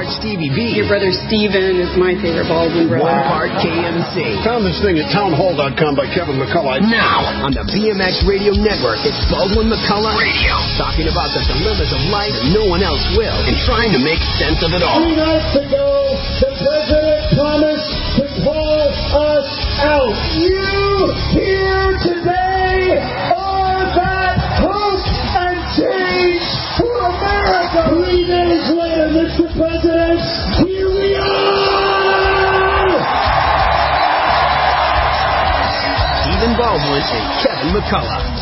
part Stevie B. Your brother Steven is my favorite Baldwin brother. One part KMC. Found this thing at townhall.com by Kevin McCullough. Now, on the BMX Radio Network, it's Baldwin McCullough Radio. Talking about the dilemmas of life that no one else will, and trying to make sense of it all. 3 nights ago, the president promised to call us out. You here today are that hope and change for America. 3 days later, Mr. President, here we are! Stephen Baldwin and Kevin McCullough.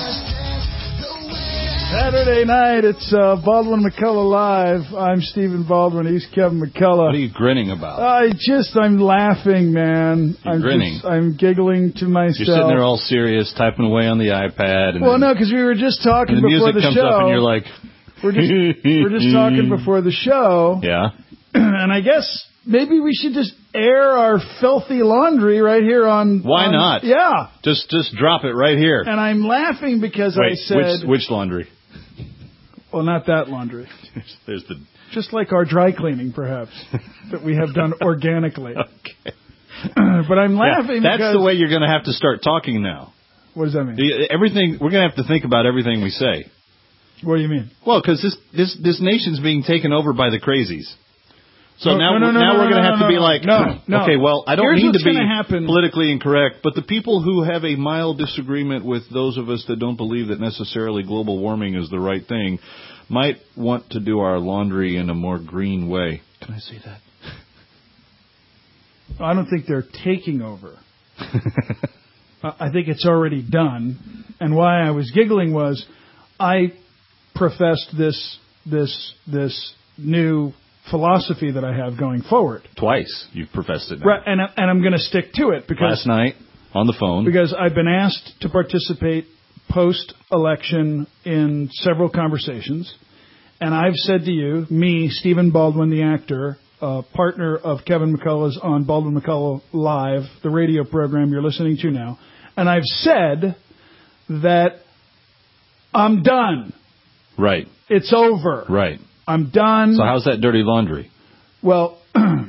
Saturday night, it's Baldwin McCullough Live. I'm Stephen Baldwin. He's Kevin McCullough. What are you grinning about? I'm laughing, man. You're grinning. I'm giggling to myself. You're sitting there all serious, typing away on the iPad. And well, no, because we were just talking and the before music the comes show. up and you're like... We're just talking before the show. Yeah. And I guess maybe we should just air our filthy laundry right here on... Why not? Yeah. Just drop it right here. And I'm laughing because I said... Which laundry? Well, not that laundry. There's the... Just like our dry cleaning, perhaps, that we have done organically. Okay. But I'm laughing that's because... the way you're going to have to start talking now. What does that mean? We're going to have to think about everything we say. What do you mean? Well, because this nation's being taken over by the crazies. So now we're going to have to be like, okay, well, I don't mean to be politically incorrect, but the people who have a mild disagreement with those of us that don't believe that necessarily global warming is the right thing might want to do our laundry in a more green way. Can I say that? I don't think they're taking over. I think it's already done. And why I was giggling was I professed this new philosophy that I have going forward. Twice you've professed it now. Right, and I'm going to stick to it because last night on the phone. Because I've been asked to participate post-election in several conversations, and I've said to you, me, Stephen Baldwin, the actor, partner of Kevin McCullough's on Baldwin McCullough Live, the radio program you're listening to now, and I've said that I'm done. Right. It's over. Right. I'm done. So how's that dirty laundry? Well,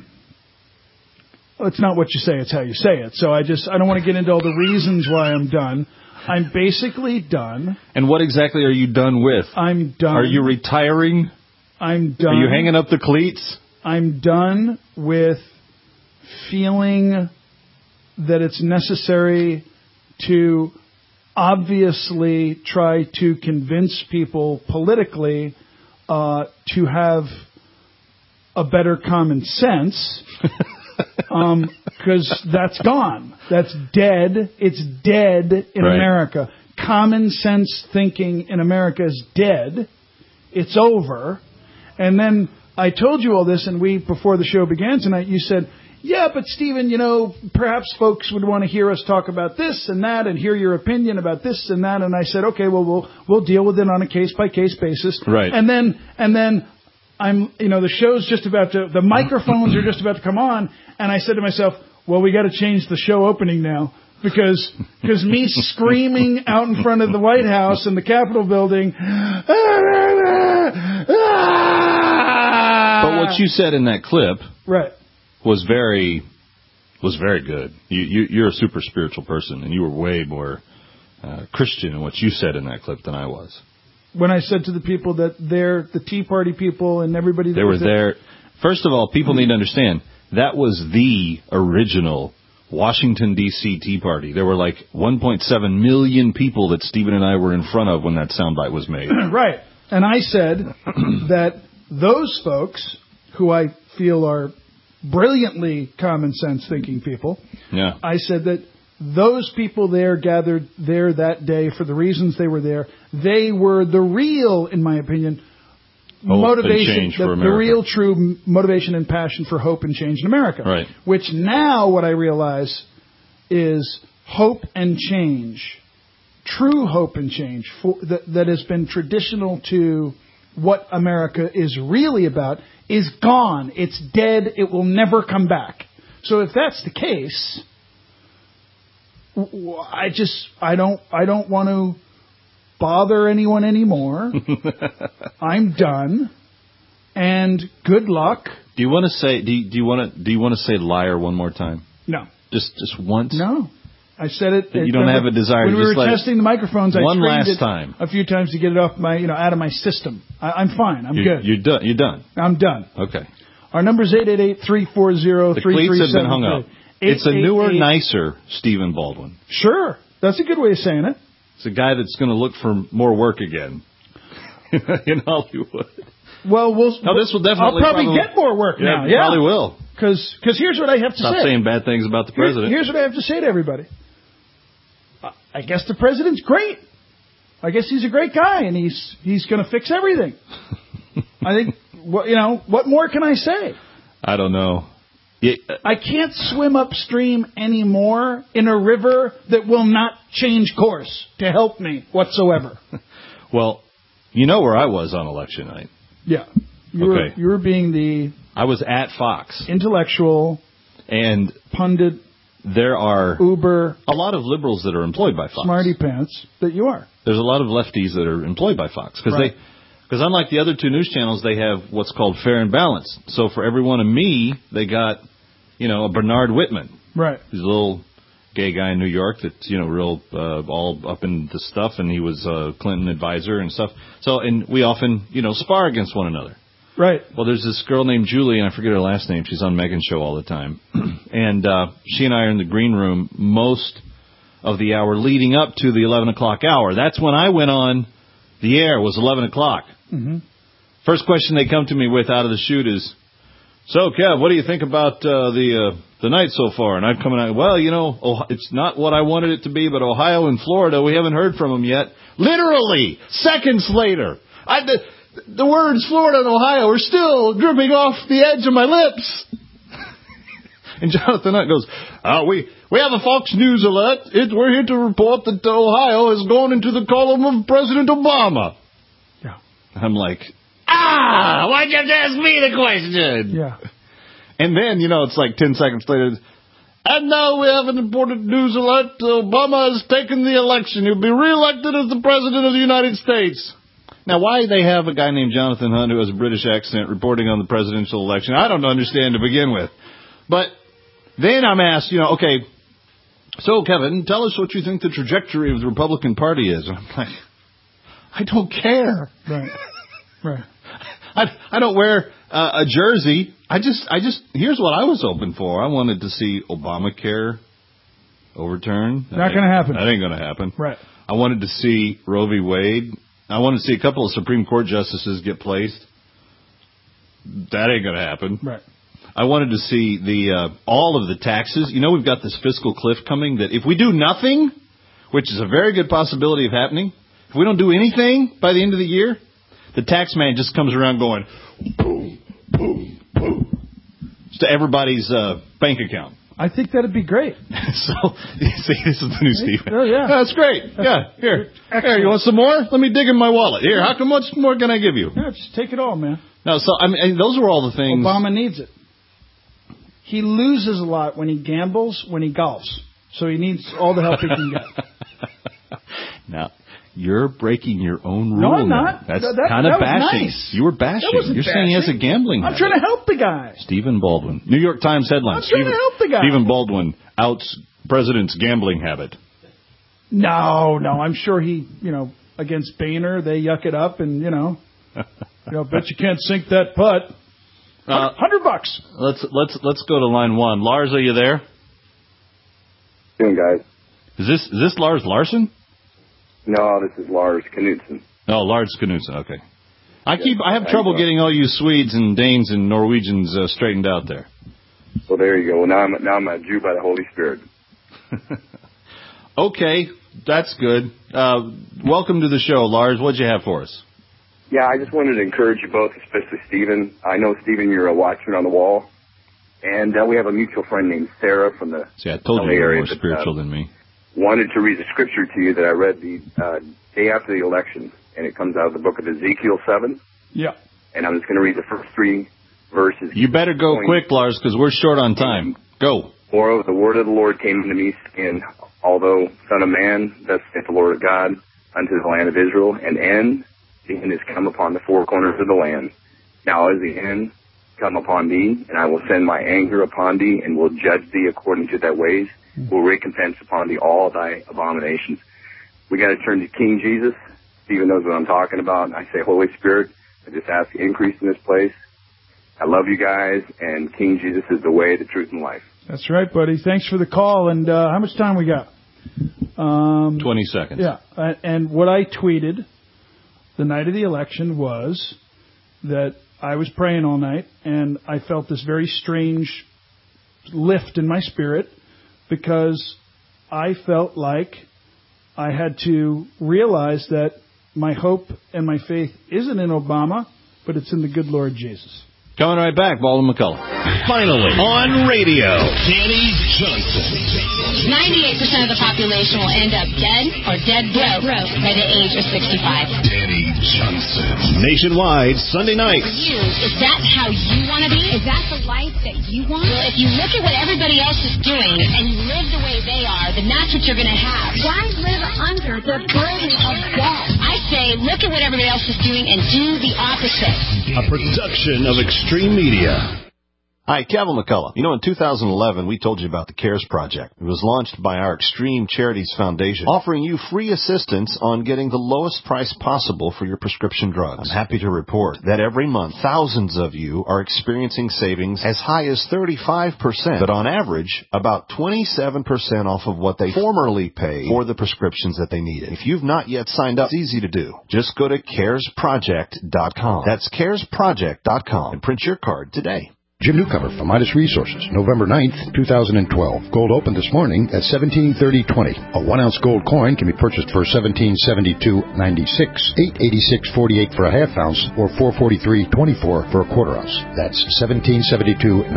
it's not what you say, it's how you say it. So I don't want to get into all the reasons why I'm done. I'm basically done. And what exactly are you done with? I'm done. Are you retiring? I'm done. Are you hanging up the cleats? I'm done with feeling that it's necessary to obviously try to convince people politically to have a better common sense, because that's gone. That's dead. It's dead in America. Common sense thinking in America is dead. It's over. And then I told you all this, and before the show began tonight, you said, yeah, but Stephen, perhaps folks would want to hear us talk about this and that and hear your opinion about this and that. And I said, okay, well, we'll deal with it on a case-by-case basis. Right. And then the show's just about to, the microphones are just about to come on. And I said to myself, well, we got to change the show opening now. Because me screaming out in front of the White House and the Capitol building. But what you said in that clip. Right. Was very good. You're a super spiritual person, and you were way more Christian in what you said in that clip than I was. When I said to the people that they're the Tea Party people and everybody that were there. First of all, people need to understand that was the original Washington, D.C. Tea Party. There were like 1.7 million people that Stephen and I were in front of when that soundbite was made. Right. And I said that those folks, who I feel are brilliantly common sense thinking people. Yeah. I said that those people there gathered there that day for the reasons they were there. They were the real, in my opinion, motivation, the real true motivation and passion for hope and change in America. Right. Which now what I realize is hope and change, true hope and change that has been traditional to what America is really about is gone. It's dead. It will never come back. So if that's the case, I don't want to bother anyone anymore. I'm done. And good luck. Do you want to say? Do you want to say liar one more time? No. Just once? No. I said it. You don't have a desire. When we were testing the microphones, I one last it time a few times to get it off my, out of my system. I'm fine. I'm good. You're done. You're done. I'm done. Okay. Our number is 888-340-3373. The cleats have been hung up. It's a newer, nicer Stephen Baldwin. Sure. That's a good way of saying it. It's a guy that's going to look for more work again in Hollywood. Well, this will definitely. I'll probably get more work now. Yeah, probably will. Because here's what I have to say. Stop saying bad things about the president. Here's what I have to say to everybody. I guess the president's great. I guess he's a great guy, and he's going to fix everything. I think. What more can I say? I don't know. I can't swim upstream anymore in a river that will not change course to help me whatsoever. Well, you know where I was on election night. Yeah. You were being I was at Fox. Intellectual. And pundit. There are Uber. A lot of liberals that are employed by Fox. Smarty pants that you are. There's a lot of lefties that are employed by Fox. Because unlike the other two news channels, they have what's called fair and balanced. So for every one of me, they got, a Bernard Whitman. Right. He's a little gay guy in New York that's, real all up in the stuff, and he was a Clinton advisor and stuff. So, and we often, spar against one another. Right. Well, there's this girl named Julie, and I forget her last name. She's on Megan's show all the time. And she and I are in the green room most of the hour leading up to the 11 o'clock hour. That's when I went on the air, was 11 o'clock. Mm-hmm. First question they come to me with out of the chute is, so, Kev, what do you think about the night so far? And I'd come in, well, it's not what I wanted it to be, but Ohio and Florida, we haven't heard from them yet. Literally, seconds later, the words Florida and Ohio are still dripping off the edge of my lips. And Jonathan Hunt goes, we have a Fox News alert. We're here to report that Ohio has gone into the column of President Obama. Yeah. I'm like, why'd you have to ask me the question? Yeah. And then, it's like 10 seconds later, and now we have an important news alert. Obama has taken the election. He'll be reelected as the President of the United States. Now, why they have a guy named Jonathan Hunt who has a British accent reporting on the presidential election, I don't understand to begin with. But then I'm asked, okay, so, Kevin, tell us what you think the trajectory of the Republican Party is. And I'm like, I don't care. Right. Right. I don't wear a jersey. I just here's what I was hoping for. I wanted to see Obamacare overturned. Not going to happen. That ain't going to happen. Right. I wanted to see Roe v. Wade. I wanted to see a couple of Supreme Court justices get placed. That ain't going to happen. Right. I wanted to see all of the taxes. We've got this fiscal cliff coming that if we do nothing, which is a very good possibility of happening, if we don't do anything by the end of the year, the tax man just comes around going, boom, boom, boom, to everybody's bank account. I think that'd be great. So, see, this is the new Stephen. Oh, yeah. That's great. Yeah, here. Excellent. Here, you want some more? Let me dig in my wallet. Here, how much more can I give you? Yeah, just take it all, man. No, so, those were all the things. Obama needs it. He loses a lot when he gambles, when he golfs. So he needs all the help he can get. Now, you're breaking your own rule. No, I'm not. That's kind of bashing. Nice. You were bashing. You're saying he has a gambling habit. I'm trying to help the guy. Stephen Baldwin. New York Times headline. I'm trying to help the guy. Stephen Baldwin outs president's gambling habit. No. I'm sure he, against Boehner, they yuck it up and, bet you can't sink that putt. $100. Let's go to line one. Lars, are you there? Doing, guys. Is this Lars Larson? No, this is Lars Knudsen. Oh, Lars Knudsen. Okay. I have trouble getting all you Swedes and Danes and Norwegians straightened out there. Well, there you go. Now I'm a Jew by the Holy Spirit. Okay, that's good. Welcome to the show, Lars. What'd you have for us? Yeah, I just wanted to encourage you both, especially Stephen. I know, Stephen, you're a watchman on the wall. And we have a mutual friend named Sarah from the I told you you're more spiritual than me. Wanted to read the scripture to you that I read the day after the election, and it comes out of the book of Ezekiel 7. Yeah. And I'm just going to read the first 3 verses. You better go quick, Lars, because we're short on time. Go. Moreover, the word of the Lord came unto me, and although Son of Man, thus saith the Lord God, unto the land of Israel, the end is come upon the 4 corners of the land. Now is the end come upon thee, and I will send my anger upon thee, and will judge thee according to thy ways, will recompense upon thee all thy abominations. We got to turn to King Jesus. Stephen knows what I'm talking about. I say, Holy Spirit, I just ask increase in this place. I love you guys, and King Jesus is the way, the truth, and life. That's right, buddy. Thanks for the call. And how much time we got? 20 seconds. Yeah. And what I tweeted the night of the election was that I was praying all night, and I felt this very strange lift in my spirit because I felt like I had to realize that my hope and my faith isn't in Obama, but it's in the good Lord Jesus. Coming right back, Baldwin McCullough. Finally, on radio, Danny Johnson. 98% of the population will end up dead or dead broke by the age of 65. Danny Johnson. Nationwide, Sunday night. For you, is that how you want to be? Is that the life that you want? Well, if you look at what everybody else is doing and you live the way they are, then that's what you're going to have. Why live under the burden of death? I say, look at what everybody else is doing and do the opposite. A production of Extreme Media. Hi, Kevin McCullough. You know, in 2011, we told you about the CARES Project. It was launched by our Extreme Charities Foundation, offering you free assistance on getting the lowest price possible for your prescription drugs. I'm happy to report that every month, thousands of you are experiencing savings as high as 35%, but on average, about 27% off of what they formerly paid for the prescriptions that they needed. If you've not yet signed up, it's easy to do. Just go to caresproject.com. That's caresproject.com and print your card today. Jim Newcomer from Midas Resources, November 9th, 2012. Gold opened this morning at $17.30.20. A 1-ounce gold coin can be purchased for $17.72.96, $8.86.48 for a half ounce, or $4.43.24 for a quarter ounce. That's $17.72.96,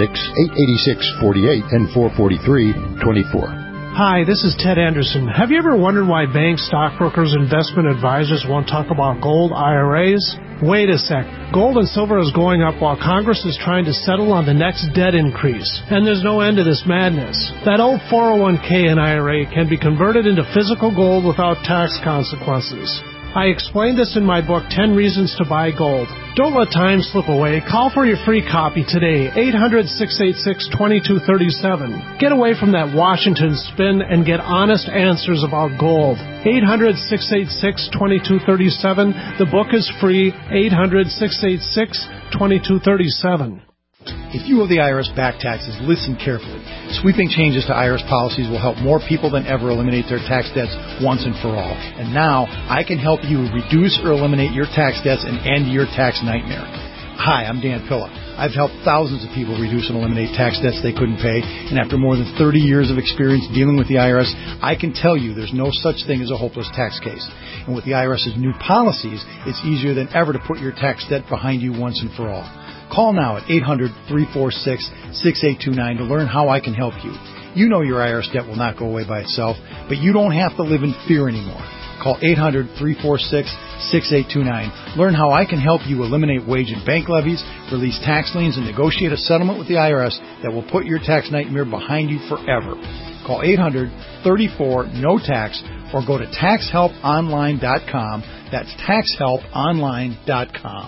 $8.86.48, and $4.43.24. Hi, this is Ted Anderson. Have you ever wondered why banks, stockbrokers, investment advisors won't talk about gold IRAs? Wait a sec. Gold and silver is going up while Congress is trying to settle on the next debt increase. And there's no end to this madness. That old 401k and IRA can be converted into physical gold without tax consequences. I explained this in my book, 10 Reasons to Buy Gold. Don't let time slip away. Call for your free copy today, 800-686-2237. Get away from that Washington spin and get honest answers about gold. 800-686-2237. The book is free, 800-686-2237. If you owe the IRS back taxes, listen carefully. Sweeping changes to IRS policies will help more people than ever eliminate their tax debts once and for all. And now, I can help you reduce or eliminate your tax debts and end your tax nightmare. Hi, I'm Dan Pilla. I've helped thousands of people reduce and eliminate tax debts they couldn't pay, and after more than 30 years of experience dealing with the IRS, I can tell you there's no such thing as a hopeless tax case. And with the IRS's new policies, it's easier than ever to put your tax debt behind you once and for all. Call now at 800-346-6829 to learn how I can help you. You know your IRS debt will not go away by itself, but you don't have to live in fear anymore. Call 800-346-6829. Learn how I can help you eliminate wage and bank levies, release tax liens, and negotiate a settlement with the IRS that will put your tax nightmare behind you forever. Call 800-34-NO-TAX or go to taxhelponline.com. That's taxhelponline.com.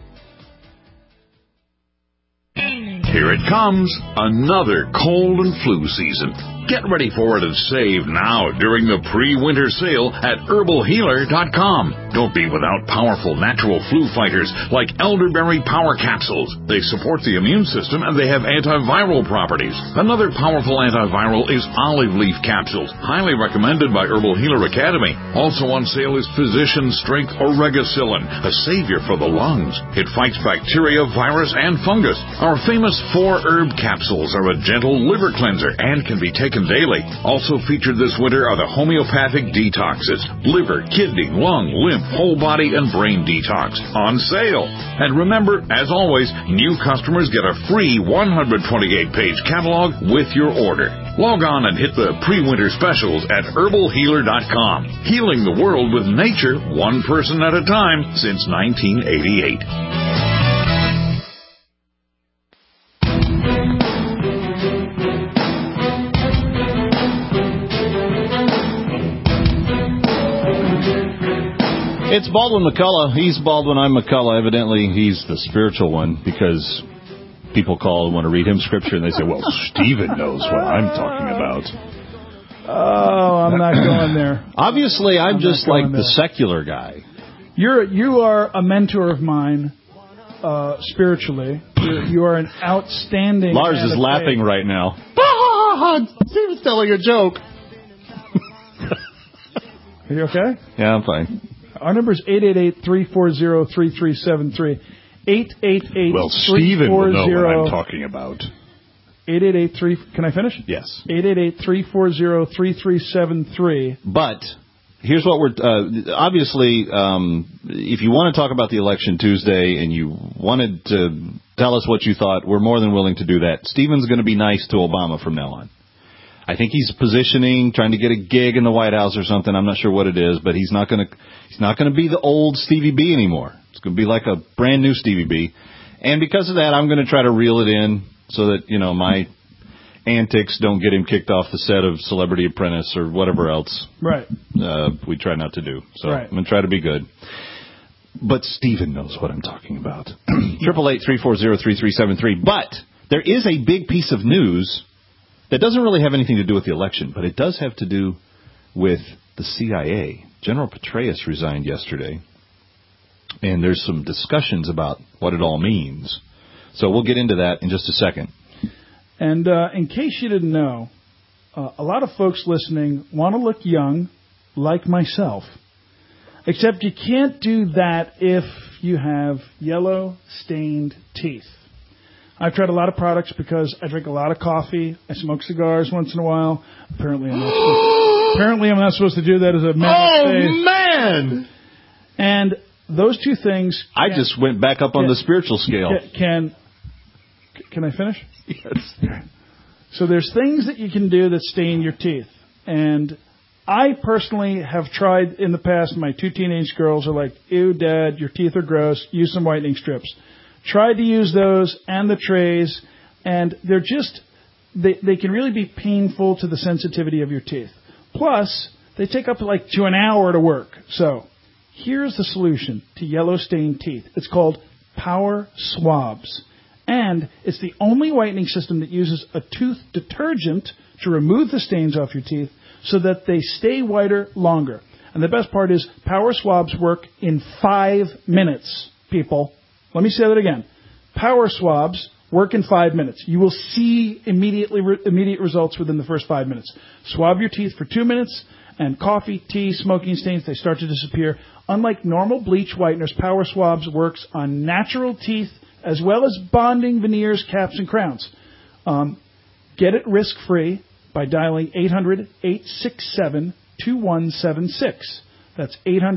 Here it comes, another cold and flu season. Get ready for it and save now during the pre-winter sale at herbalhealer.com. Don't be without powerful natural flu fighters like elderberry power capsules. They support the immune system and they have antiviral properties. Another powerful antiviral is olive leaf capsules, highly recommended by Herbal Healer Academy. Also on sale is Physician Strength Oregacillin, a savior for the lungs. It fights bacteria, virus, and fungus. Our famous 4-herb capsules are a gentle liver cleanser and can be taken daily. Also featured this winter are the homeopathic detoxes, liver, kidney, lung, lymph, whole body, and brain detox on sale. And remember, as always, new customers get a free 128-page catalog with your order. Log on and hit the pre-winter specials at herbalhealer.com. Healing the world with nature, one person at a time, since 1988. It's Baldwin McCullough. He's Baldwin, I'm McCullough. Evidently, he's the spiritual one because People call and want to read him scripture, and they say, well, Stephen knows what I'm talking about. Oh, I'm not going there. Obviously, I'm just like the secular guy. You are a mentor of mine, spiritually. You are an outstanding... Lars is laughing right now. Steven's telling a joke. Are you okay? Yeah, I'm fine. Our number is 888-340-3373. 888-340... Well, Stephen will know what I'm talking about. 888-3... Can I finish? Yes. 888-340-3373. But here's what we're... obviously, if you want to talk about the election Tuesday and you wanted to tell us what you thought, we're more than willing to do that. Stephen's going to be nice to Obama from now on. I think he's positioning, trying to get a gig in the White House or something. I'm not sure what it is, but he's not going to be the old Stevie B anymore. It's going to be like a brand new Stevie B. And because of that, I'm going to try to reel it in so that, my antics don't get him kicked off the set of Celebrity Apprentice or whatever else. Right. We try not to do. So right. I'm going to try to be good. But Stephen knows what I'm talking about. 888-340-3373. But there is a big piece of news that doesn't really have anything to do with the election, but it does have to do with the CIA. General Petraeus resigned yesterday, and there's some discussions about what it all means. So we'll get into that in just a second. And in case you didn't know, a lot of folks listening want to look young, like myself. Except you can't do that if you have yellow-stained teeth. I've tried a lot of products because I drink a lot of coffee. I smoke cigars once in a while. Apparently, I'm not supposed to do that as a man. Oh, man! And those two things... I just went back up on the spiritual scale. Can I finish? Yes. So there's things that you can do that stain your teeth. And I personally have tried in the past. My 2 teenage girls are like, ew, Dad, your teeth are gross. Use some whitening strips. Tried to use those and the trays, and they're just, they can really be painful to the sensitivity of your teeth. Plus, they take up to an hour to work. So, here's the solution to yellow-stained teeth. It's called Power Swabs. And it's the only whitening system that uses a tooth detergent to remove the stains off your teeth so that they stay whiter longer. And the best part is Power Swabs work in 5 minutes, people. Let me say that again. Power Swabs work in 5 minutes. You will see immediate results within the first 5 minutes. Swab your teeth for 2 minutes, and coffee, tea, smoking stains, they start to disappear. Unlike normal bleach whiteners, Power Swabs works on natural teeth as well as bonding veneers, caps, and crowns. Get it risk-free by dialing 800-867-2176. That's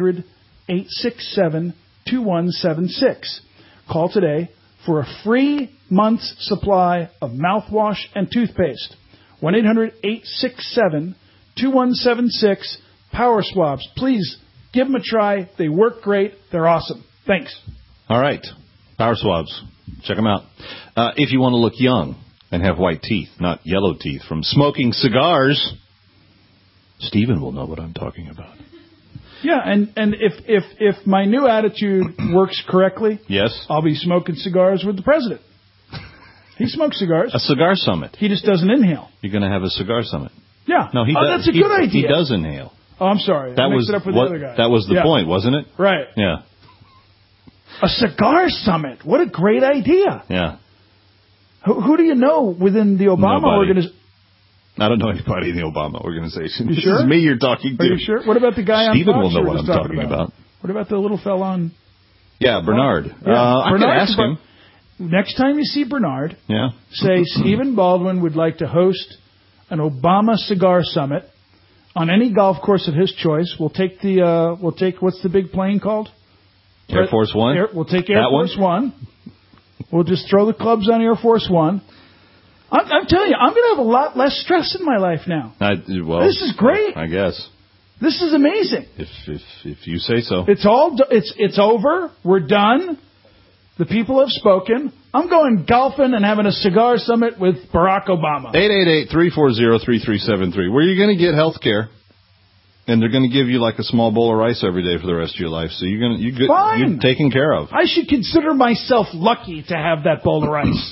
800-867-2176. Call today for a free month's supply of mouthwash and toothpaste. 1-800-867-2176. Power Swabs. Please give them a try. They work great. They're awesome. Thanks. All right. Power Swabs. Check them out. If you want to look young and have white teeth, not yellow teeth, from smoking cigars, Stephen will know what I'm talking about. Yeah, and if my new attitude works correctly, yes, I'll be smoking cigars with the president. He smokes cigars. A cigar summit. He just doesn't inhale. You're going to have a cigar summit. Yeah. No, he does. That's a good idea. He does inhale. Oh, I'm sorry. I mixed it up with the other guy. That was the point, wasn't it? Right. Yeah. A cigar summit. What a great idea. Yeah. Who do you know within the Obama organization? I don't know anybody in the Obama organization. You sure? This is me you're talking to. Are you sure? What about the guy on Fox? Stephen will know what I'm talking about. What about the little fella on... Yeah, Bernard. Yeah. I could ask him. Next time you see Bernard, say Stephen Baldwin would like to host an Obama cigar summit on any golf course of his choice. We'll take what's the big plane called? Air Force One. We'll take Air Force One. We'll just throw the clubs on Air Force One. I'm telling you, I'm going to have a lot less stress in my life now. This is great. I guess. This is amazing. If you say so. It's over. We're done. The people have spoken. I'm going golfing and having a cigar summit with Barack Obama. 888-340-3373. Where you're going to get health care. And they're going to give you like a small bowl of rice every day for the rest of your life. So you're taken care of. I should consider myself lucky to have that bowl of rice.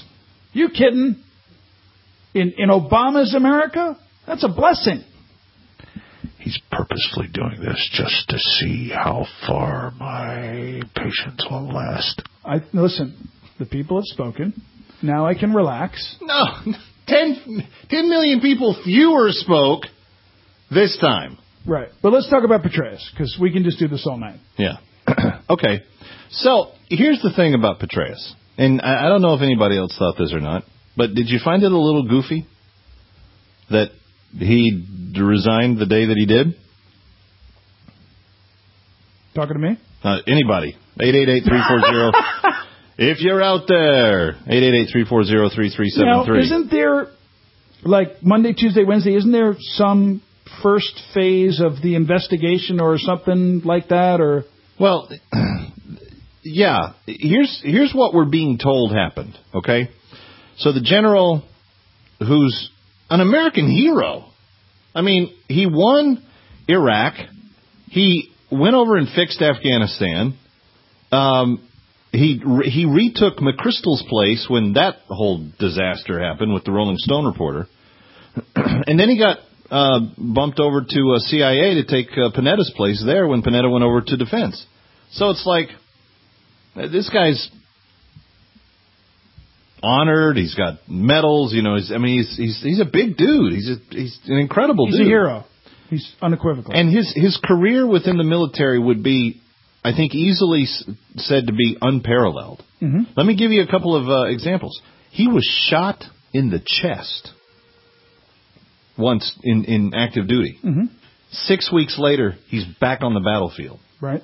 You kidding? In Obama's America? That's a blessing. He's purposefully doing this just to see how far my patience will last. Listen, the people have spoken. Now I can relax. No, 10 million people fewer spoke this time. Right. But let's talk about Petraeus, because we can just do this all night. Yeah. Okay. So here's the thing about Petraeus. And I don't know if anybody else thought this or not, but did you find it a little goofy that he resigned the day that he did? Talking to me? Anybody. 888-340. If you're out there, 888-340-3373. Now, isn't there, like Monday, Tuesday, Wednesday, isn't there some first phase of the investigation or something like that? Or well, yeah. Here's what we're being told happened, okay? So the general, who's an American hero, I mean, he won Iraq. He went over and fixed Afghanistan. He retook McChrystal's place when that whole disaster happened with the Rolling Stone reporter. And then he got bumped over to CIA to take Panetta's place there when Panetta went over to defense. So it's like, this guy's honored. He's got medals. You know, he's a big dude. He's an incredible dude. He's a hero. He's unequivocal. And his career within the military would be, I think, easily said to be unparalleled. Mm-hmm. Let me give you a couple of examples. He was shot in the chest once in active duty. Mm-hmm. 6 weeks later, he's back on the battlefield. Right.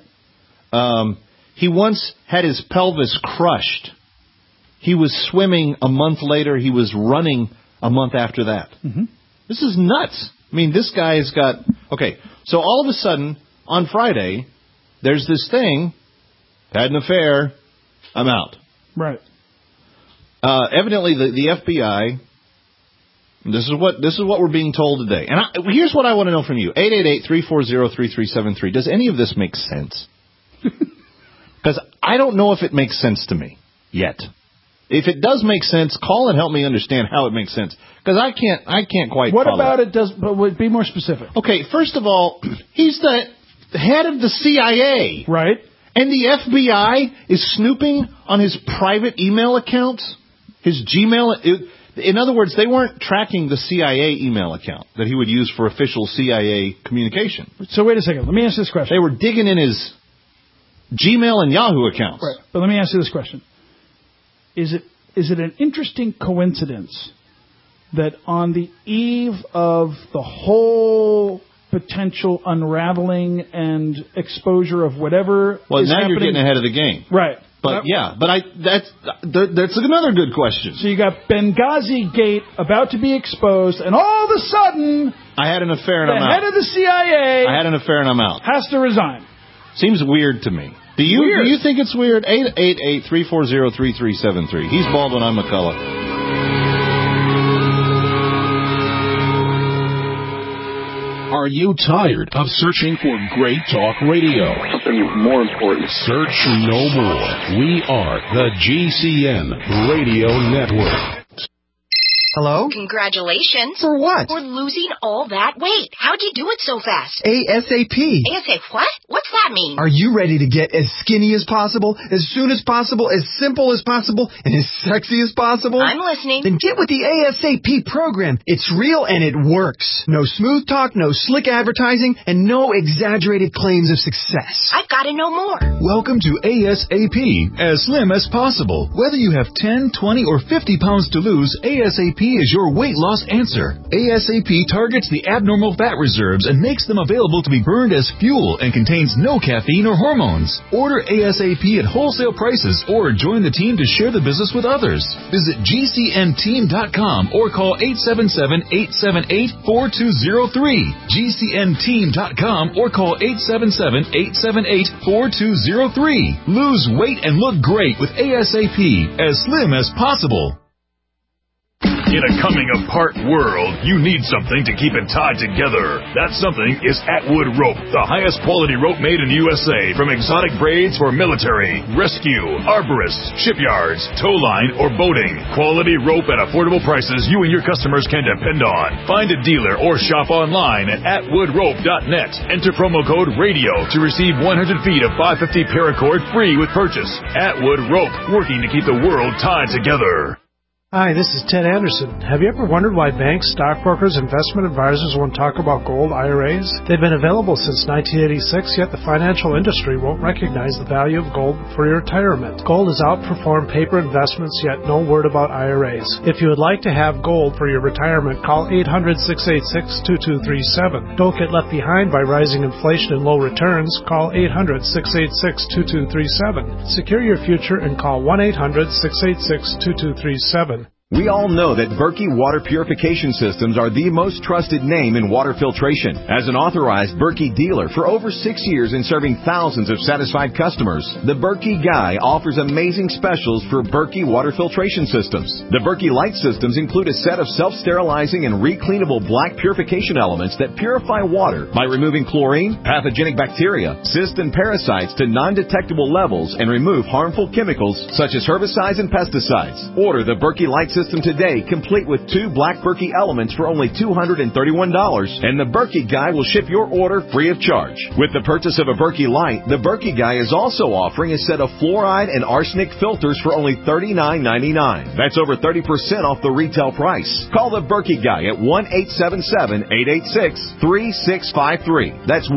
He once had his pelvis crushed. He was swimming a month later. He was running a month after that. Mm-hmm. This is nuts. I mean, this guy has got... Okay, so all of a sudden, on Friday, there's this thing, had an affair, I'm out. Right. Evidently, the FBI... This is what we're being told today. And here's what I want to know from you. 888-340-3373. Does any of this make sense? Because I don't know if it makes sense to me yet. If it does make sense, call and help me understand how it makes sense. Because I can't quite What follow about it does... But be more specific. Okay, first of all, he's the head of the CIA. Right. And the FBI is snooping on his private email accounts, his Gmail... In other words, they weren't tracking the CIA email account that he would use for official CIA communication. So wait a second. Let me ask this question. They were digging in his Gmail and Yahoo accounts. Right. But let me ask you this question. Is it an interesting coincidence that on the eve of the whole potential unraveling and exposure of whatever well, is now happening, you're getting ahead of the game. Right. But that's another good question. So you got Benghazi Gate about to be exposed, and all of a sudden, I had an affair and I'm out. The head of the CIA, I had an affair and I'm out. Has to resign. Seems weird to me. Do you think it's weird? 888-340-3373. He's Baldwin. I'm McCullough. Are you tired of searching for great talk radio? Something more important. Search no more. We are the GCN Radio Network. Hello? Congratulations. For what? For losing all that weight. How'd you do it so fast? ASAP. ASAP what? What's that mean? Are you ready to get as skinny as possible, as soon as possible, as simple as possible, and as sexy as possible? I'm listening. Then get with the ASAP program. It's real and it works. No smooth talk, no slick advertising, and no exaggerated claims of success. I've got to know more. Welcome to ASAP, as slim as possible. Whether you have 10, 20, or 50 pounds to lose, ASAP is your weight loss answer. ASAP targets the abnormal fat reserves and makes them available to be burned as fuel and contains no caffeine or hormones. Order ASAP at wholesale prices or join the team to share the business with others. Visit GCNteam.com or call 877-878-4203. GCNteam.com or call 877-878-4203. Lose weight and look great with ASAP, as slim as possible. In a coming-apart world, you need something to keep it tied together. That something is Atwood Rope, the highest quality rope made in the USA, from exotic braids for military, rescue, arborists, shipyards, tow line, or boating. Quality rope at affordable prices you and your customers can depend on. Find a dealer or shop online at atwoodrope.net. Enter promo code RADIO to receive 100 feet of 550 paracord free with purchase. Atwood Rope, working to keep the world tied together. Hi, this is Ted Anderson. Have you ever wondered why banks, stockbrokers, investment advisors won't talk about gold IRAs? They've been available since 1986, yet the financial industry won't recognize the value of gold for your retirement. Gold has outperformed paper investments, yet no word about IRAs. If you would like to have gold for your retirement, call 800-686-2237. Don't get left behind by rising inflation and low returns. Call 800-686-2237. Secure your future and call 1-800-686-2237. We all know that Berkey Water Purification Systems are the most trusted name in water filtration. As an authorized Berkey dealer for over 6 years and serving thousands of satisfied customers, the Berkey Guy offers amazing specials for Berkey Water Filtration Systems. The Berkey Light Systems include a set of self-sterilizing and recleanable black purification elements that purify water by removing chlorine, pathogenic bacteria, cysts, and parasites to non-detectable levels and remove harmful chemicals such as herbicides and pesticides. Order the Berkey Light System today, complete with 2 black Berkey elements for only $231, and the Berkey Guy will ship your order free of charge. With the purchase of a Berkey Light, the Berkey Guy is also offering a set of fluoride and arsenic filters for only $39.99. That's over 30% off the retail price. Call the Berkey Guy at 1-877-886-3653. That's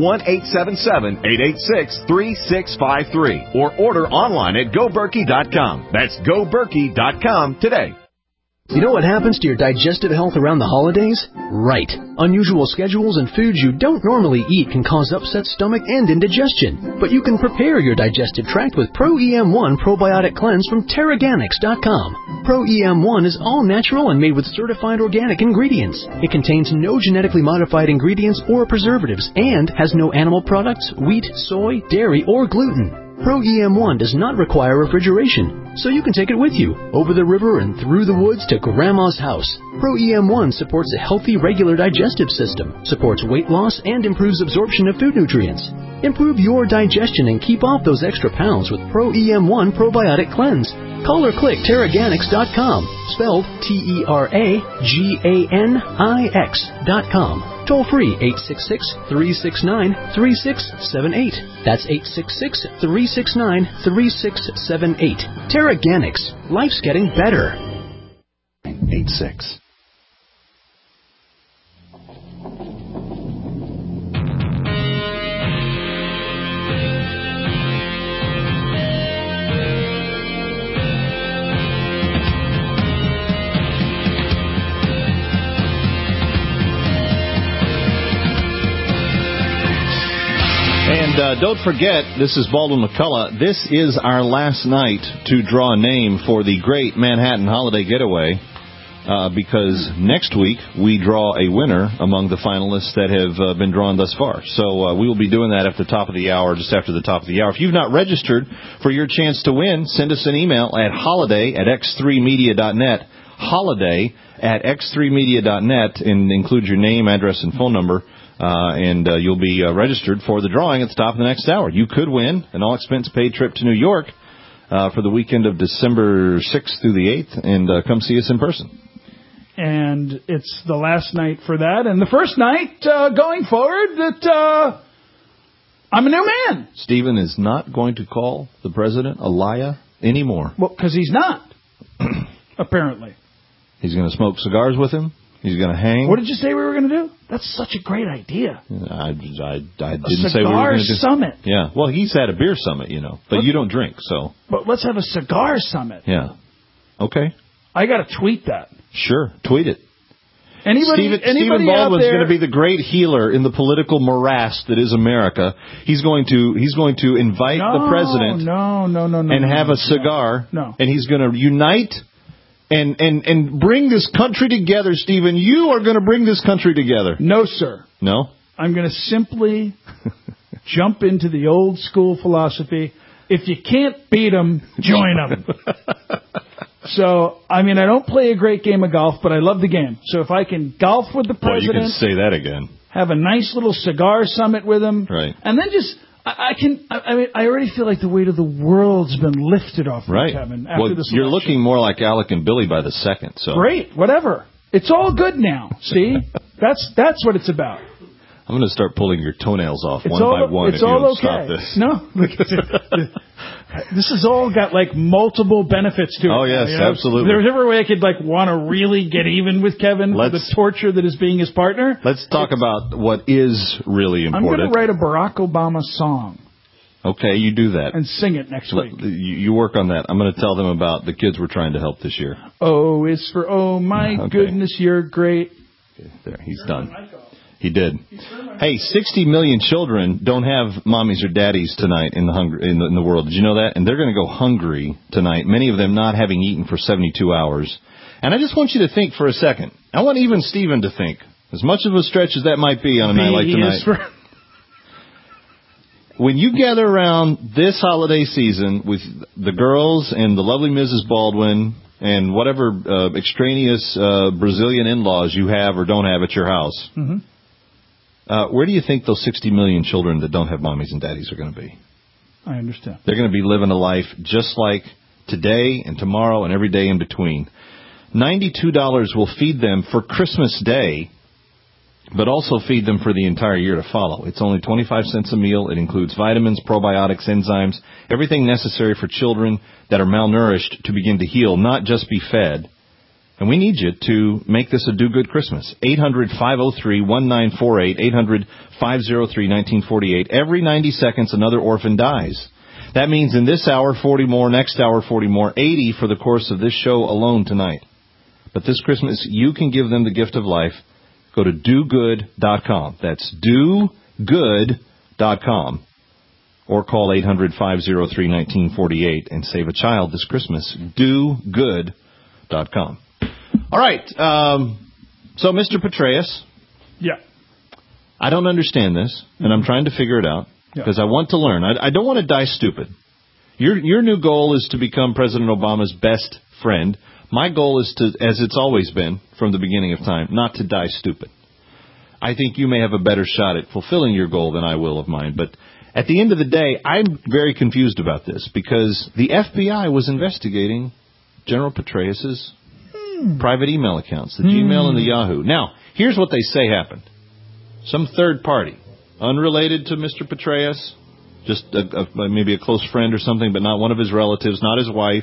1-877-886-3653. Or order online at GoBerkey.com. That's GoBerkey.com today. You know what happens to your digestive health around the holidays? Right. Unusual schedules and foods you don't normally eat can cause upset stomach and indigestion. But you can prepare your digestive tract with Pro-EM1 Probiotic Cleanse from Teraganix.com. Pro-EM1 is all natural and made with certified organic ingredients. It contains no genetically modified ingredients or preservatives and has no animal products, wheat, soy, dairy, or gluten. Pro-EM1 does not require refrigeration, so you can take it with you, over the river and through the woods to Grandma's house. Pro-EM1 supports a healthy, regular digestive system, supports weight loss, and improves absorption of food nutrients. Improve your digestion and keep off those extra pounds with Pro-EM1 Probiotic Cleanse. Call or click Teraganix.com, spelled Teraganix.com. Toll free 866-369-3678. That's 866-369-3678. Teraganix. Life's getting better. 86. And don't forget, this is Baldwin McCullough. This is our last night to draw a name for the Great Manhattan Holiday Getaway, because next week we draw a winner among the finalists that have been drawn thus far. So we will be doing that at the top of the hour, just after the top of the hour. If you've not registered for your chance to win, send us an email at holiday@x3media.net, holiday@x3media.net, and include your name, address, and phone number. And you'll be registered for the drawing at the top of the next hour. You could win an all-expense-paid trip to New York for the weekend of December 6th through the 8th, and come see us in person. And it's the last night for that, and the first night going forward that I'm a new man. Stephen is not going to call the president a liar anymore. Well, because he's not, apparently. He's going to smoke cigars with him. He's going to hang. What did you say we were going to do? That's such a great idea. I didn't say we were going to do. Cigar summit. Yeah. Well, he's had a beer summit, you know, but you don't drink, so. But let's have a cigar summit. Yeah. Okay. I got to tweet that. Sure. Tweet it. Stephen Baldwin's going to be the great healer in the political morass that is America. He's going to invite the president. And have a cigar. No. And he's going to unite. And bring this country together, Stephen. You are going to bring this country together. No, sir. No? I'm going to simply jump into the old school philosophy. If you can't beat them, join them. So, I mean, I don't play a great game of golf, but I love the game. So if I can golf with the president... Well, you can say that again. Have a nice little cigar summit with him. Right. And then just... I already feel like the weight of the world's been lifted off of Kevin after this election. You're looking more like Alec and Billy by the second. So great, whatever. It's all good now. See, that's what it's about. I'm going to start pulling your toenails off one by one if you don't stop this. No, look, this has all got like multiple benefits to it. Oh yes, absolutely. If there's ever a way I could like want to really get even with Kevin for the torture that is being his partner. Let's talk about what is really important. I'm going to write a Barack Obama song. Okay, you do that. And sing it next week. You work on that. I'm going to tell them about the kids we're trying to help this year. O is for oh my goodness, you're great. Okay, there, he's done. He did. Hey, 60 million children don't have mommies or daddies tonight in the world. Did you know that? And they're going to go hungry tonight, many of them not having eaten for 72 hours. And I just want you to think for a second. I want even Stephen to think, as much of a stretch as that might be on a night like tonight. When you gather around this holiday season with the girls and the lovely Mrs. Baldwin and whatever extraneous Brazilian in-laws you have or don't have at your house, where do you think those 60 million children that don't have mommies and daddies are going to be? I understand. They're going to be living a life just like today and tomorrow and every day in between. $92 will feed them for Christmas Day, but also feed them for the entire year to follow. It's only 25 cents a meal. It includes vitamins, probiotics, enzymes, everything necessary for children that are malnourished to begin to heal, not just be fed. And we need you to make this a do-good Christmas. 800-503-1948, 800-503-1948. Every 90 seconds, another orphan dies. That means in this hour, 40 more, next hour, 40 more, 80 for the course of this show alone tonight. But this Christmas, you can give them the gift of life. Go to dogood.com. That's dogood.com. Or call 800-503-1948 and save a child this Christmas. dogood.com. All right. So, Mr. Petraeus. Yeah. I don't understand this, and I'm trying to figure it out because I want to learn. I don't want to die stupid. Your new goal is to become President Obama's best friend. My goal is to, as it's always been from the beginning of time, not to die stupid. I think you may have a better shot at fulfilling your goal than I will of mine, but at the end of the day, I'm very confused about this because the FBI was investigating General Petraeus's private email accounts, the Gmail and the Yahoo. Now, here's what they say happened. Some third party, unrelated to Mr. Petraeus, just maybe a close friend or something, but not one of his relatives, not his wife,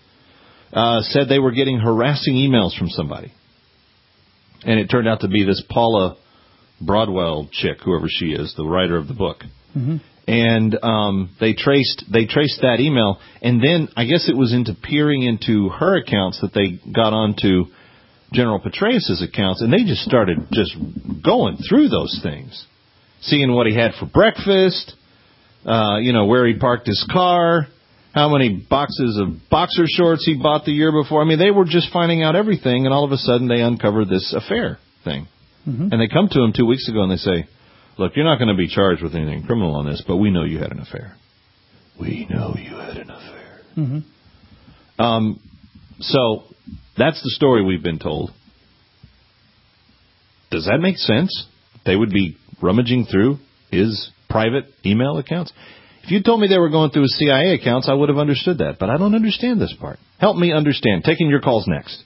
said they were getting harassing emails from somebody. And it turned out to be this Paula Broadwell chick, whoever she is, the writer of the book. And they traced that email, and then I guess it was into peering into her accounts that they got onto General Petraeus's accounts, and they just started just going through those things, seeing what he had for breakfast, where he parked his car, how many boxes of boxer shorts he bought the year before. I mean, they were just finding out everything, and all of a sudden they uncovered this affair thing. And they come to him 2 weeks ago and they say, look, you're not going to be charged with anything criminal on this, but we know you had an affair. We know you had an affair. So that's the story we've been told. Does that make sense? They would be rummaging through his private email accounts? If you told me they were going through his CIA accounts, I would have understood that. But I don't understand this part. Help me understand. Taking your calls next.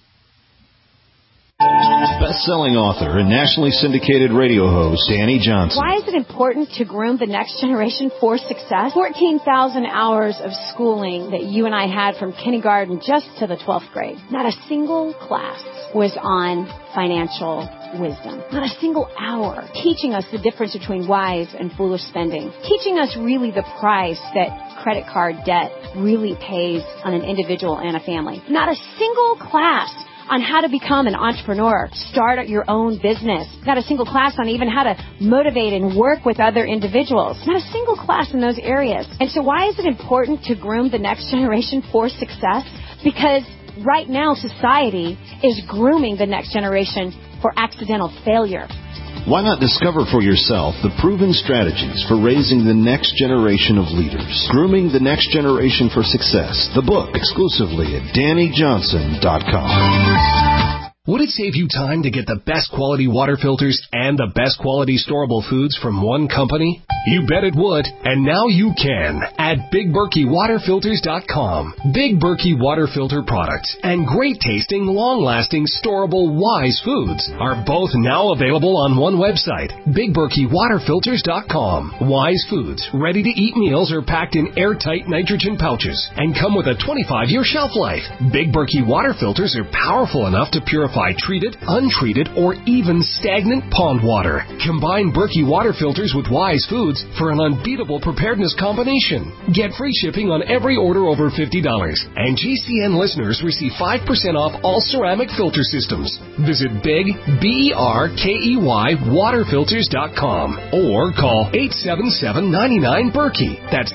Best-selling author and nationally syndicated radio host Danny Johnson. Why is it important to groom the next generation for success? 14,000 hours of schooling that you and I had from kindergarten just to the 12th grade. Not a single class was on financial wisdom. Not a single hour teaching us the difference between wise and foolish spending. Teaching us really the price that credit card debt really pays on an individual and a family. Not a single class on how to become an entrepreneur, start your own business. Not a single class on even how to motivate and work with other individuals. Not a single class in those areas. And so why is it important to groom the next generation for success? Because right now society is grooming the next generation for accidental failure. Why not discover for yourself the proven strategies for raising the next generation of leaders? Grooming the Next Generation for Success, the book, exclusively at DannyJohnson.com. Would it save you time to get the best quality water filters and the best quality storable foods from one company? You bet it would, and now you can at BigBerkeyWaterFilters.com. Big Berkey water filter products and great tasting, long-lasting, storable Wise foods are both now available on one website, BigBerkeyWaterFilters.com. Wise foods, ready-to-eat meals are packed in airtight nitrogen pouches and come with a 25-year shelf life. Big Berkey water filters are powerful enough to purify treated, untreated, or even stagnant pond water. Combine Berkey water filters with Wise foods for an unbeatable preparedness combination. Get free shipping on every order over $50. And GCN listeners receive 5% off all ceramic filter systems. Visit Big, BERKEY, waterfilters.com or call 877-99-BERKEY. That's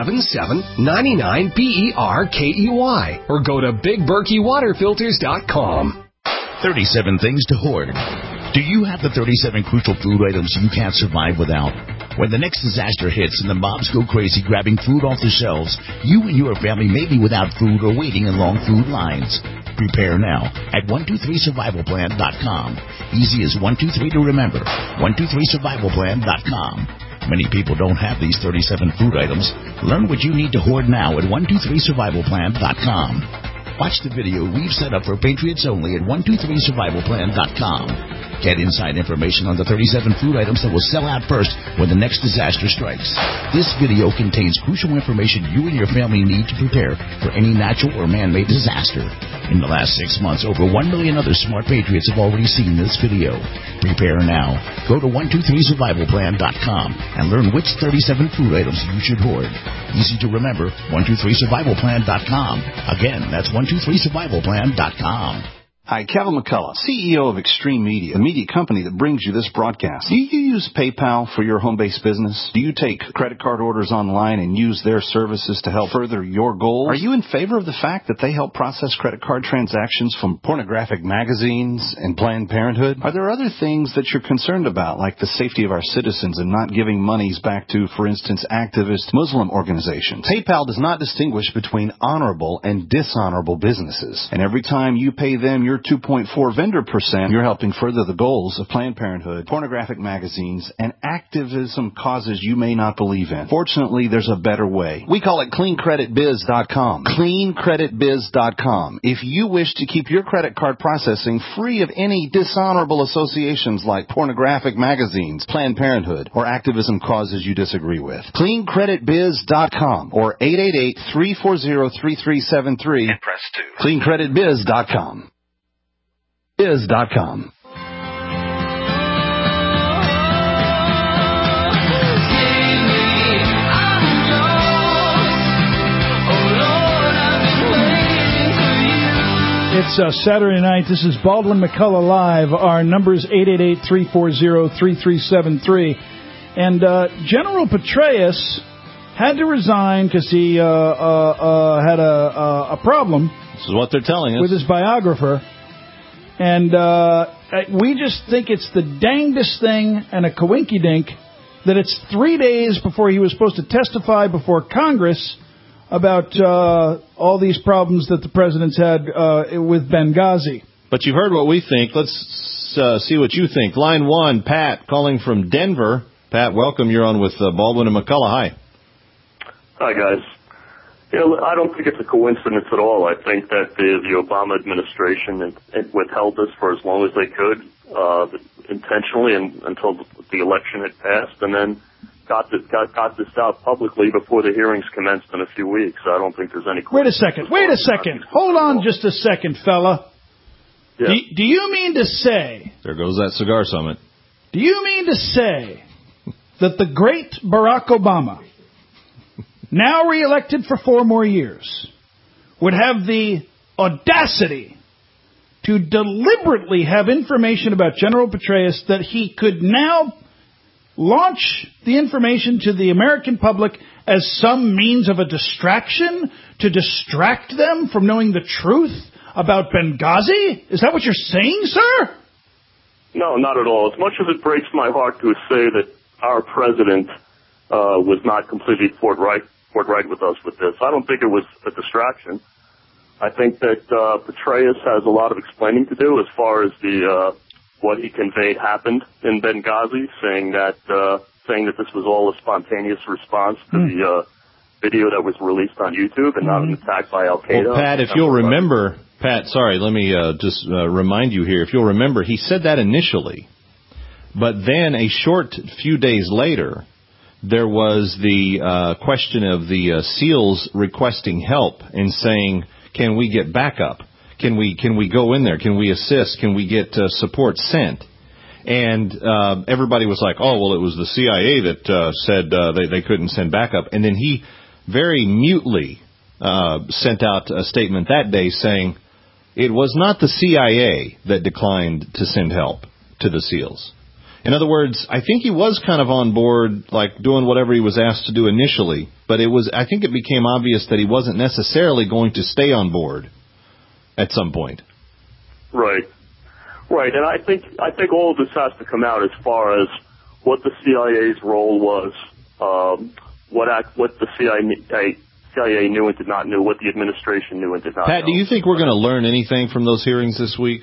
877-99-BERKEY. Or go to BigBerkeyWaterFilters.com. 37 things to hoard. Do you have the 37 crucial food items you can't survive without? When the next disaster hits and the mobs go crazy grabbing food off the shelves, you and your family may be without food or waiting in long food lines. Prepare now at 123survivalplan.com. Easy as 123 to remember. 123survivalplan.com. Many people don't have these 37 food items. Learn what you need to hoard now at 123survivalplan.com. Watch the video we've set up for Patriots only at 123survivalplan.com. Get inside information on the 37 food items that will sell out first when the next disaster strikes. This video contains crucial information you and your family need to prepare for any natural or man-made disaster. In the last 6 months, over 1 million other smart patriots have already seen this video. Prepare now. Go to 123survivalplan.com and learn which 37 food items you should hoard. Easy to remember, 123survivalplan.com. Again, that's 123survivalplan.com. Hi, Kevin McCullough, CEO of Extreme Media, the media company that brings you this broadcast. Do you use PayPal for your home-based business? Do you take credit card orders online and use their services to help further your goals? Are you in favor of the fact that they help process credit card transactions from pornographic magazines and Planned Parenthood? Are there other things that you're concerned about, like the safety of our citizens and not giving monies back to, for instance, activist Muslim organizations? PayPal does not distinguish between honorable and dishonorable businesses. And every time you pay them your 2.4 vendor percent, you're helping further the goals of Planned Parenthood, pornographic magazines, and activism causes you may not believe in. Fortunately, there's a better way. We call it CleanCreditBiz.com. CleanCreditBiz.com. If you wish to keep your credit card processing free of any dishonorable associations like pornographic magazines, Planned Parenthood, or activism causes you disagree with. CleanCreditBiz.com or 888-340-3373 and press 2. CleanCreditBiz.com. Biz.com. It's Saturday night. This is Baldwin McCullough Live. Our number is 888-340-3373. And General Petraeus had to resign because he had a problem. This is what they're telling us. With his biographer. And we just think it's the dangdest thing and a coinkydink that it's 3 days before he was supposed to testify before Congress about all these problems that the president's had with Benghazi. But you've heard what we think. Let's see what you think. Line 1, Pat, calling from Denver. Pat, welcome. You're on with Baldwin and McCullough. Hi. Hi, guys. I don't think it's a coincidence at all. I think that the Obama administration withheld this for as long as they could, intentionally, until the election had passed, and then got this out publicly before the hearings commenced in a few weeks. So I don't think there's any. Wait a second. Hold on just a second, fella. Yeah. Do you mean to say? There goes that cigar summit. Do you mean to say that the great Barack Obama, now reelected for 4 more years, would have the audacity to deliberately have information about General Petraeus that he could now launch the information to the American public as some means of a distraction to distract them from knowing the truth about Benghazi? Is that what you're saying, sir? No, not at all. As much as it breaks my heart to say that our president was not completely forthright with us with this, I don't think it was a distraction. I think that Petraeus has a lot of explaining to do as far as the what he conveyed happened in Benghazi, saying that this was all a spontaneous response to the video that was released on YouTube and not an attack by Al-Qaeda. Well, Pat, if you'll remember, let me just remind you here. If you'll remember, he said that initially, but then a short few days later, there was the question of the SEALs requesting help and saying, can we get backup? Can we go in there? Can we assist? Can we get support sent? And everybody was like, oh, well, it was the CIA that said they couldn't send backup. And then he very mutely sent out a statement that day saying it was not the CIA that declined to send help to the SEALs. In other words, I think he was kind of on board, like doing whatever he was asked to do initially, but I think it became obvious that he wasn't necessarily going to stay on board at some point. Right. And I think all of this has to come out as far as what the CIA's role was, what the CIA knew and did not know, what the administration knew and did not know. Pat, do you think we're going to learn anything from those hearings this week?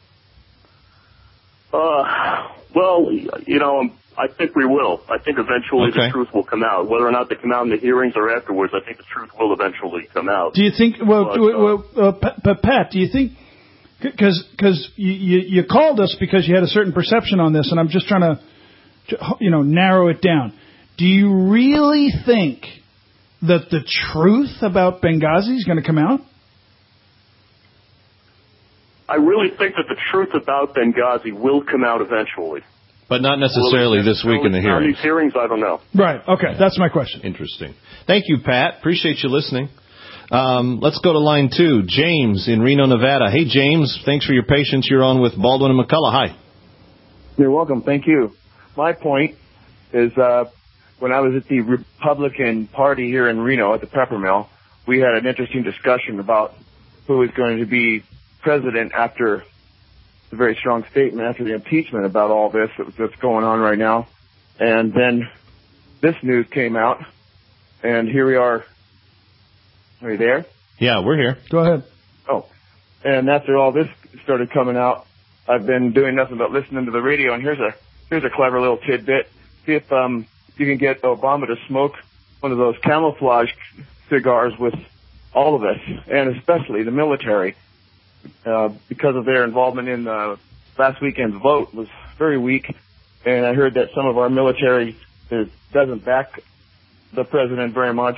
Well, I think we will. I think eventually the truth will come out. Whether or not they come out in the hearings or afterwards, I think the truth will eventually come out. Do you think, but Pat, do you think, because you called us because you had a certain perception on this, and I'm just trying to, narrow it down. Do you really think that the truth about Benghazi is going to come out? I really think that the truth about Benghazi will come out eventually. But not necessarily this week in the hearings. On these hearings, I don't know. Right. Okay. That's my question. Interesting. Thank you, Pat. Appreciate you listening. Let's go to line 2. James in Reno, Nevada. Hey, James. Thanks for your patience. You're on with Baldwin and McCullough. Hi. You're welcome. Thank you. My point is when I was at the Republican Party here in Reno at the Pepper Mill, we had an interesting discussion about who was going to be president after a very strong statement after the impeachment about all this that's going on right now. And then this news came out, and here we are. Are you there? Yeah, we're here. Go ahead. Oh, and after all this started coming out, I've been doing nothing but listening to the radio, and here's a clever little tidbit. See if you can get Obama to smoke one of those camouflage cigars with all of us, and especially the military. Because of their involvement in last weekend's vote was very weak, and I heard that some of our military doesn't back the president very much.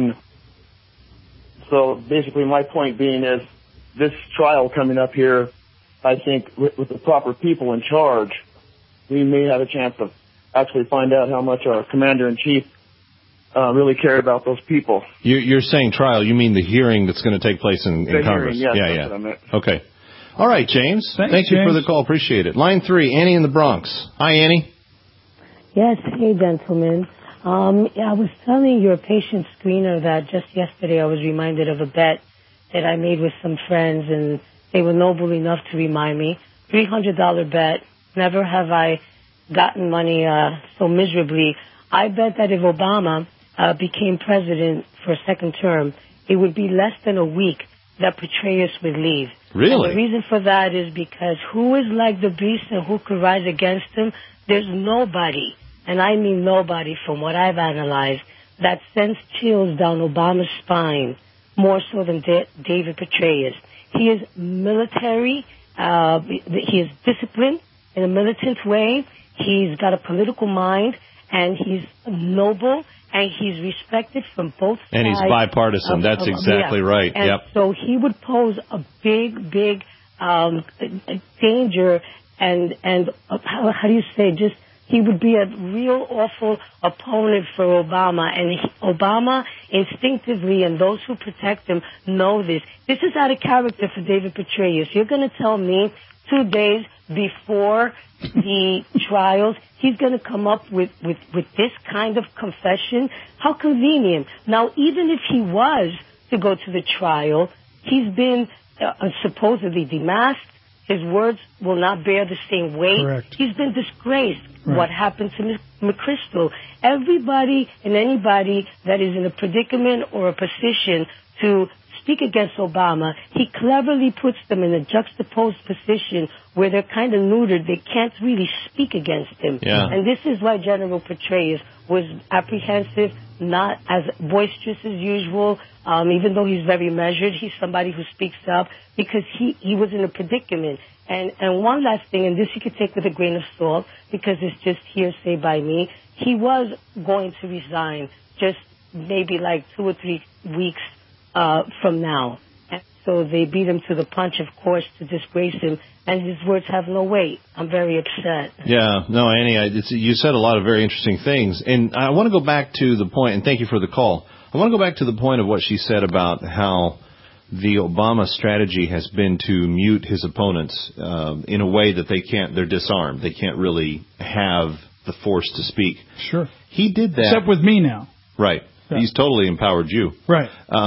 So basically my point being is this trial coming up here, I think with the proper people in charge, we may have a chance to actually find out how much our commander-in-chief really cared about those people. You're saying trial, you mean the hearing that's going to take place in Congress? Hearing, yes, yeah. That's what I meant. Okay. All right, James. Thank you James. for the call. Appreciate it. Line 3, Annie in the Bronx. Hi, Annie. Yes. Hey, gentlemen. I was telling your patient screener that just yesterday I was reminded of a bet that I made with some friends, and they were noble enough to remind me. $300 bet. Never have I gotten money so miserably. I bet that if Obama became president for a second term, it would be less than a week that Petraeus would leave. Really? And the reason for that is because who is like the beast and who could rise against him? There's nobody, and I mean nobody from what I've analyzed, that sends chills down Obama's spine more so than David Petraeus. He is military. He is disciplined in a militant way. He's got a political mind, and he's noble, and he's respected from both sides. And he's bipartisan. That's exactly right. And so he would pose a big danger, and how do you say, just he would be a real awful opponent for Obama. And Obama instinctively, and those who protect him, know this. This is out of character for David Petraeus. You're going to tell me 2 days before the trials, he's going to come up with this kind of confession? How convenient. Now, even if he was to go to the trial, he's been supposedly demasked. His words will not bear the same weight. Correct. He's been disgraced. Right. What happened to McChrystal? Everybody and anybody that is in a predicament or a position to speak against Obama, he cleverly puts them in a juxtaposed position where they're kind of neutered. They can't really speak against him. Yeah. And this is why General Petraeus was apprehensive, not as boisterous as usual. Even though he's very measured, he's somebody who speaks up because he was in a predicament. And one last thing, and this you could take with a grain of salt because it's just hearsay by me, he was going to resign just maybe like 2 or 3 weeks from now. And so they beat him to the punch, of course, to disgrace him, and his words have no weight. I'm very upset. Yeah, no, Annie, you said a lot of very interesting things. And I want to go back to the point, and thank you for the call. I want to go back to the point of what she said about how the Obama strategy has been to mute his opponents in a way that they're disarmed. They can't really have the force to speak. Sure. He did that. Except with me now. Right. Yeah. He's totally empowered you. Right.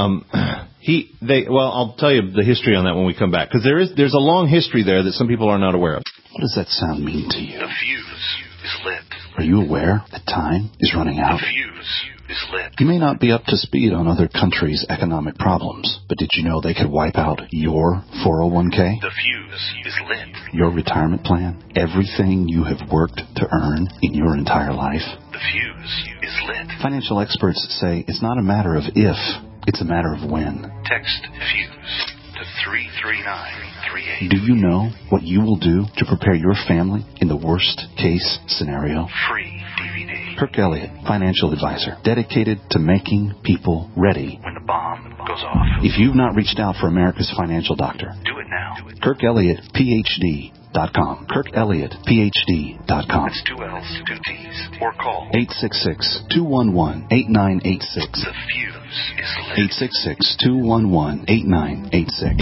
I'll tell you the history on that when we come back, because there's a long history there that some people are not aware of. What does that sound mean to you? The fuse is lit. Are you aware that time is running out? The fuse is lit. You may not be up to speed on other countries' economic problems, but did you know they could wipe out your 401k? The fuse is lit. Your retirement plan? Everything you have worked to earn in your entire life? The fuse is lit. Financial experts say it's not a matter of if, it's a matter of when. Text FUSE to 33938. Do you know what you will do to prepare your family in the worst case scenario? Free DVD. Kirk Elliott, financial advisor, dedicated to making people ready when the bomb goes off. If you've not reached out for America's financial doctor, do it now. Kirk Elliott, PhD.com. KirkElliottPhD.com. It's 2 L's, 2 T's. Or call 866-211-8986. The fuse is lit. 866-211-8986.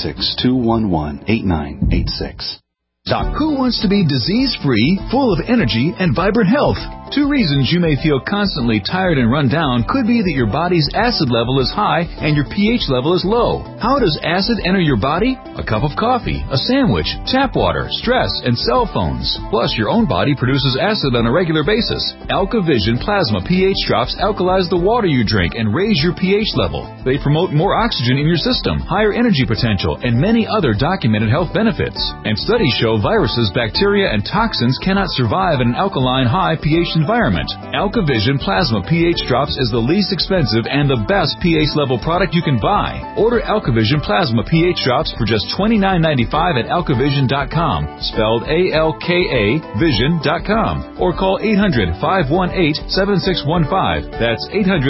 866-211-8986. Doc, who wants to be disease-free, full of energy, and vibrant health? 2 reasons you may feel constantly tired and run down could be that your body's acid level is high and your pH level is low. How does acid enter your body? A cup of coffee, a sandwich, tap water, stress, and cell phones. Plus, your own body produces acid on a regular basis. AlkaVision Plasma pH drops alkalize the water you drink and raise your pH level. They promote more oxygen in your system, higher energy potential, and many other documented health benefits. And studies show viruses, bacteria, and toxins cannot survive in an alkaline high pH environment. AlkaVision Plasma pH Drops is the least expensive and the best pH level product you can buy. Order AlkaVision Plasma pH Drops for just $29.95 at AlkaVision.com, spelled A-L-K-A Vision.com, or call 800-518-7615. That's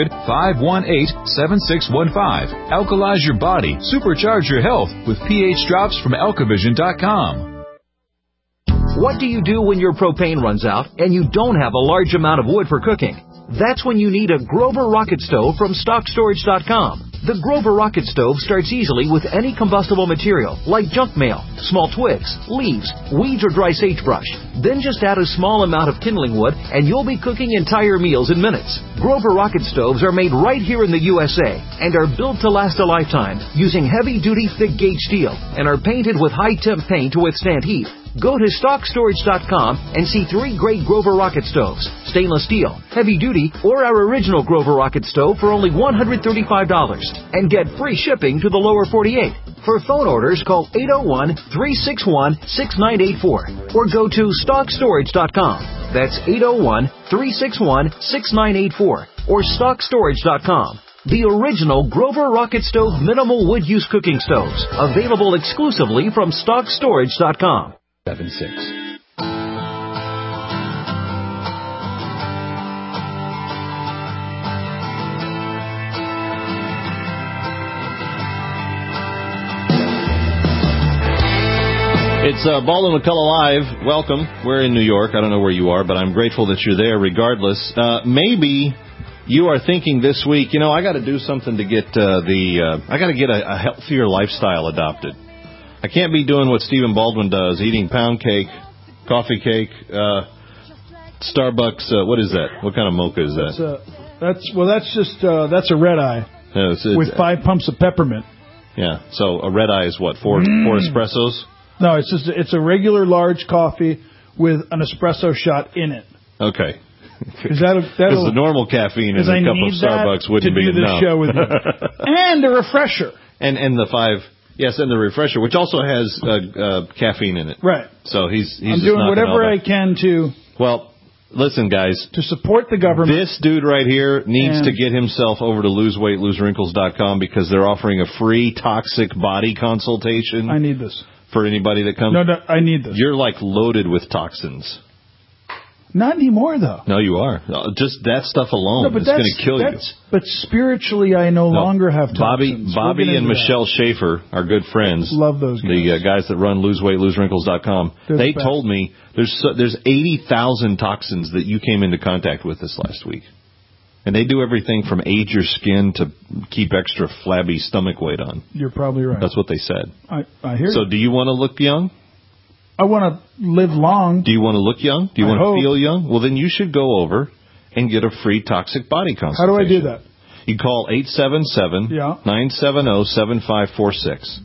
800-518-7615. Alkalize your body, supercharge your health with pH Drops from AlkaVision.com. What do you do when your propane runs out and you don't have a large amount of wood for cooking? That's when you need a Grover Rocket Stove from StockStorage.com. The Grover Rocket Stove starts easily with any combustible material, like junk mail, small twigs, leaves, weeds, or dry sagebrush. Then just add a small amount of kindling wood, and you'll be cooking entire meals in minutes. Grover Rocket Stoves are made right here in the USA and are built to last a lifetime using heavy-duty thick-gauge steel and are painted with high-temp paint to withstand heat. Go to StockStorage.com and see 3 great Grover Rocket Stoves, stainless steel, heavy duty, or our original Grover Rocket Stove for only $135 and get free shipping to the lower 48. For phone orders, call 801-361-6984 or go to StockStorage.com. That's 801-361-6984 or StockStorage.com. The original Grover Rocket Stove minimal wood use cooking stoves, available exclusively from StockStorage.com. 76. It's Baldwin McCullough Live. Welcome. We're in New York. I don't know where you are, but I'm grateful that you're there regardless. Maybe you are thinking this week, I got to do something to get I got to get a healthier lifestyle adopted. I can't be doing what Stephen Baldwin does, eating pound cake, coffee cake, Starbucks. What is that? What kind of mocha is that? That's a red eye with 5 pumps of peppermint. Yeah. So a red eye is what? 4 espressos. No, it's a regular large coffee with an espresso shot in it. Okay. Because the normal caffeine in a cup of Starbucks wouldn't be enough. Show with you. And a refresher. And the 5... Yes, and the refresher, which also has caffeine in it. Right. So he's I'm doing whatever I can to... Well, listen, guys. To support the government. This dude right here needs to get himself over to loseweightloserwrinkles.com because they're offering a free toxic body consultation. I need this. For anybody that comes. No, I need this. You're like loaded with toxins. Not anymore, though. No, you are. Just that stuff alone is going to kill you. But spiritually, I no longer have toxins. Bobby and Michelle Schaefer are good friends. Love those guys. The guys that run loseweightloserwrinkles.com. They told me there's 80,000 toxins that you came into contact with this last week. And they do everything from age your skin to keep extra flabby stomach weight on. You're probably right. That's what they said. I hear you. So do you want to look young? I want to live long. Do you want to look young? Do you want to feel young? Well, then you should go over and get a free toxic body consultation. How do I do that? You call 877-970-7546.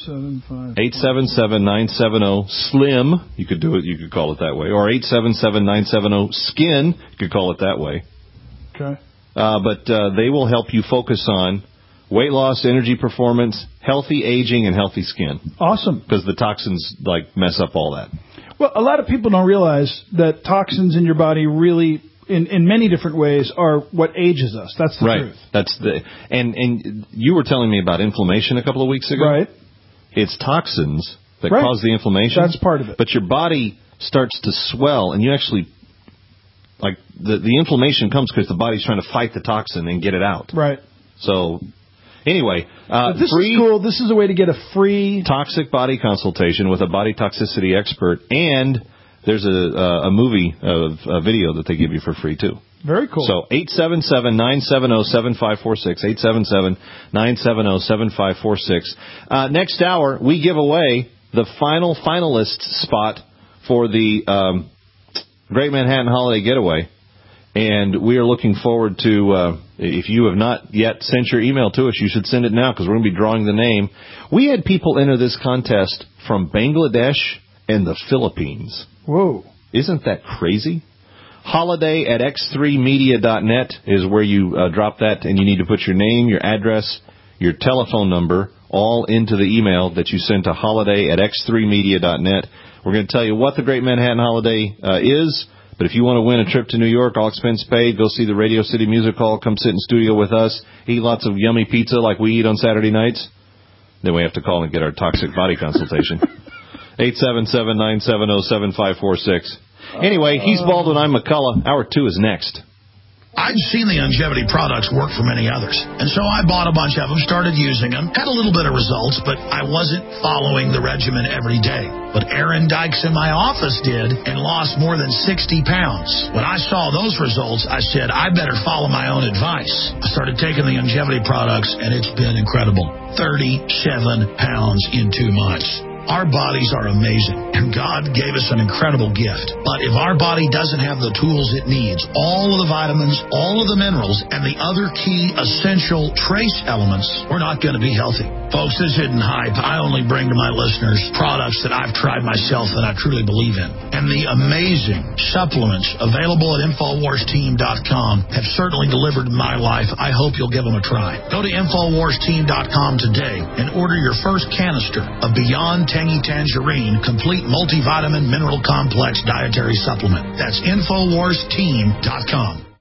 877-970-SLIM. You could do it. You could call it that way. Or 877-970-SKIN. You could call it that way. Okay. But they will help you focus on weight loss, energy performance, healthy aging, and healthy skin. Awesome. Because the toxins mess up all that. Well, a lot of people don't realize that toxins in your body really, in many different ways, are what ages us. That's the truth. That's and you were telling me about inflammation a couple of weeks ago. Right. It's toxins that cause the inflammation. That's part of it. But your body starts to swell, and you actually, like, the inflammation comes because the body's trying to fight the toxin and get it out. Right. So, anyway, this is cool. This is a way to get a free toxic body consultation with a body toxicity expert, and there's a movie, a video that they give you for free too. Very cool. So 877-970-7546, 877-970-7546. Next hour, we give away the final finalist spot for the Great Manhattan Holiday Getaway. And we are looking forward to, if you have not yet sent your email to us, you should send it now because we're going to be drawing the name. We had people enter this contest from Bangladesh and the Philippines. Whoa. Isn't that crazy? Holiday at x3media.net is where you drop that, and you need to put your name, your address, your telephone number, all into the email that you send to holiday at x3media.net. We're going to tell you what the Great Manhattan Holiday is. But if you want to win a trip to New York, all expense paid, go see the Radio City Music Hall, come sit in studio with us, eat lots of yummy pizza like we eat on Saturday nights, then we have to call and get our toxic body consultation. 877-970-7546. Anyway, he's Baldwin, I'm McCullough. Hour 2 is next. I'd seen the longevity products work for many others, and so I bought a bunch of them, started using them, had a little bit of results, but I wasn't following the regimen every day. But Aaron Dykes in my office did and lost more than 60 pounds. When I saw those results, I said, I better follow my own advice. I started taking the longevity products, and it's been incredible. 37 pounds in 2 months. Our bodies are amazing, and God gave us an incredible gift. But if our body doesn't have the tools it needs, all of the vitamins, all of the minerals, and the other key essential trace elements, we're not going to be healthy. Folks, this isn't hype. I only bring to my listeners products that I've tried myself and I truly believe in. And the amazing supplements available at InfoWarsTeam.com have certainly delivered in my life. I hope you'll give them a try. Go to InfoWarsTeam.com today and order your first canister of Beyond Tangy Tangerine Complete Multivitamin Mineral Complex Dietary Supplement. That's InfoWarsTeam.com.